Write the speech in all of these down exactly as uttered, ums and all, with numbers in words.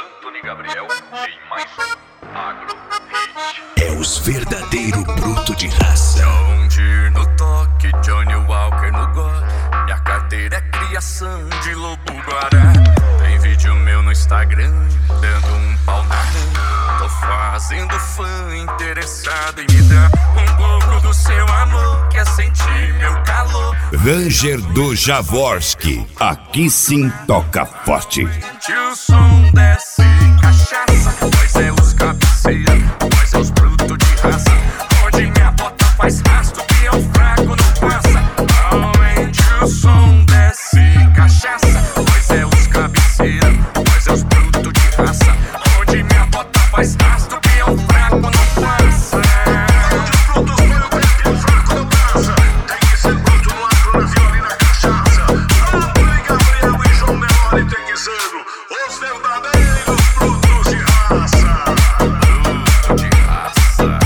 Anthony Gabriel em mais um Agro Hit. É os verdadeiro bruto de raça. John Deere no toque, Johnny Walker no gole. Minha carteira é criação de lobo guará. Tem vídeo meu no Instagram, dando um pau na rã. Tô fazendo fã interessado em me dar um pouco do seu amor. Quer sentir meu calor? Ranger do Jaworski, aqui sim toca forte. Que o som desce cachaça, nós é os cabeceira, nós é os brutos de raça. Onde minha bota faz rastro, que é o fraco não passa. Aumente o som desce cachaça, nós é os cabeceira, nós é os brutos de raça. Onde minha bota faz rastro, que é o fraco não passa. Onde os brutos foi o tempo e o fraco não passa. Tem que ser bruto no agro, na viola e na cachaça. Anthony Gabriel e João Delore tem que ser os verdadeiros brutos de raça. Bruto de raça.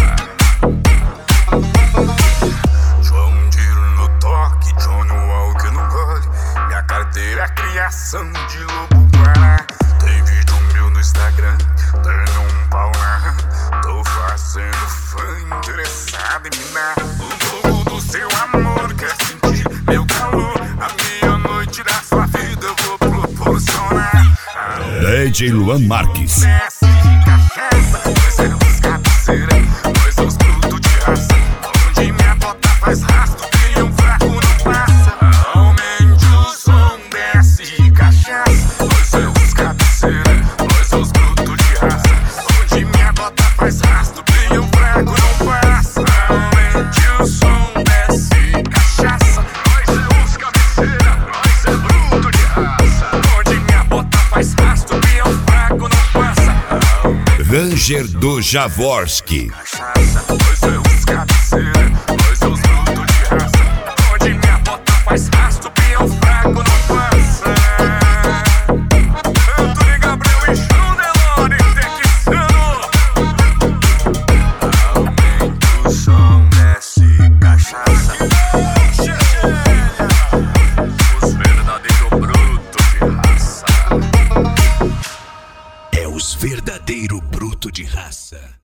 João Deere no toque, Johnny Walker no gole. Minha carteira é criação de lobo guará. Tem vídeo meu no Instagram, dando um pau na rã. Tô fazendo fã interessado em me dar um pouco do seu amor. Quer sentir meu calor? A meia-noite da sua vida eu vou proporcionar. D J Luan Marques. Desce cachaça, nós é os cabeceira, nós é os brutos de raça. Onde minha bota faz rastro, que um fraco não passa. Aumente o som, desce cachaça, nós é os cabeceira, nós é os brutos de raça. Onde minha bota faz rastro, que um fraco não passa. Aumente o som, desce cachaça, nós é os cabeceira, nós é bruto de raça. Onde minha bota faz rastro, que um fraco não passa. Ranger do Jaworski. Cachaça, nós é os cabeceira, nós é os brutos de raça. Onde minha bota faz rastro, que o fraco não passa. Anthony Gabriel e João Delore texano. Aumenta o som, desce cachaça. Os verdadeiros brutos de raça. É os verdadeiro bruto de raça.